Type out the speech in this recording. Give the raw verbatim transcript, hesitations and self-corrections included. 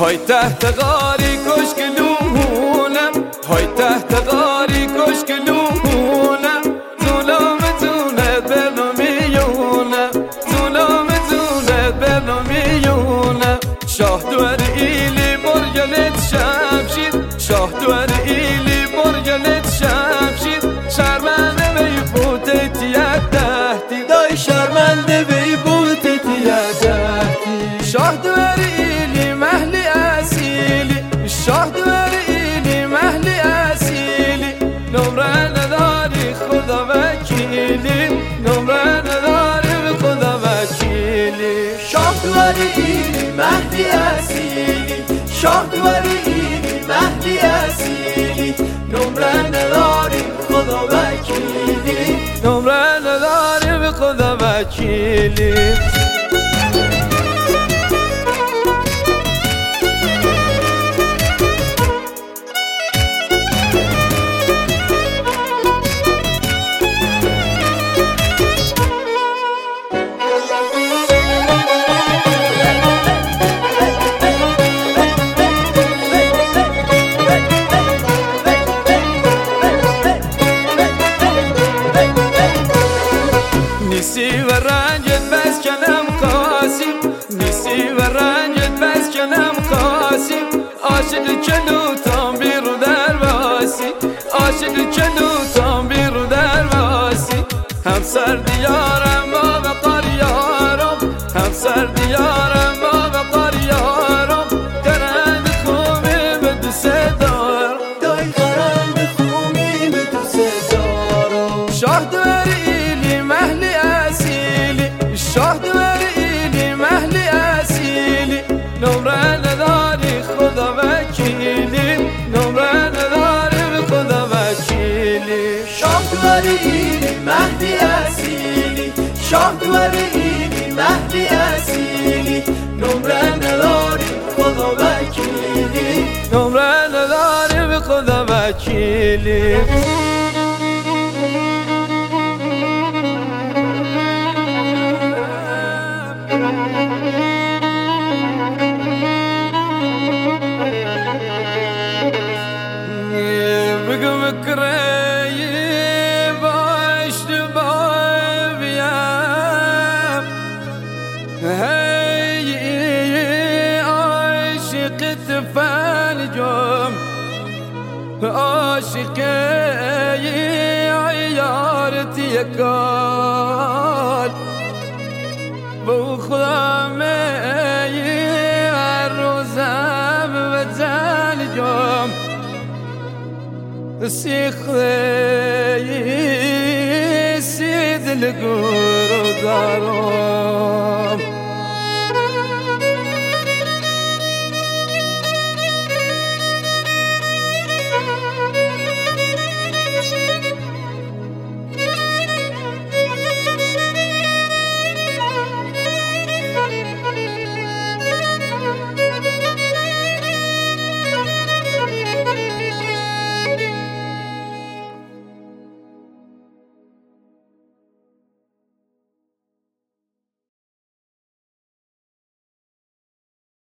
های تحت غاری کشکلونم، های تحت غاری کشکلونم، ظلام زونت برنامیونم، ظلام زونت برنامیونم. شاه دوار ایلی مرگلت شمشید، شاه دوار ایلی مرگلت شمشید. شرمنده بی بوتت یدهتی، دای شرمنده بی بوتت یدهتی. شاه دوار ایلی محلی اصیلی، شاه دوار ایلی محلی اصیلی. نمره نداری خدا وکیلی، نمره نداری به خدا وکیلی. شاه دوار ایلی مهدی اصیلی، شاه دوار ایلی مهدی اصیلی. نمره نداری خدا وکیلی، نمره نداری به خدا وکیلی. نیستی و رنجت بس کنم قاسیم، نیستی و رنجت بس کنم قاسیم. عاشق کلوتان بیرو در واسی، عاشق کلوتان بیرو در واسی. همسر دیارم با وقار یارم، همسر دیارم با وقار یارم. قرند خوبی به دوست دارم، دای قرند خوبی به دوست دارم. شاه دوار ایلی محلی اصیلی، شاه دوار ایلی محلی اصیلی. نمره نداری خدا وکیلی، نمره نداری به خدا وکیلی. شاه دوار ایلی مهدی اصیلی، شاه دوار ایلی مهدی اصیلی. نمره نداری خدا وکیلی، نمره نداری به خدا وکیلی. بگو بکره باش دبای بیم، هی عاشقت فنجم، عاشق عیارت یکال. بو خدا می هر روزم و زنجم، سیخی سید لگور دارم.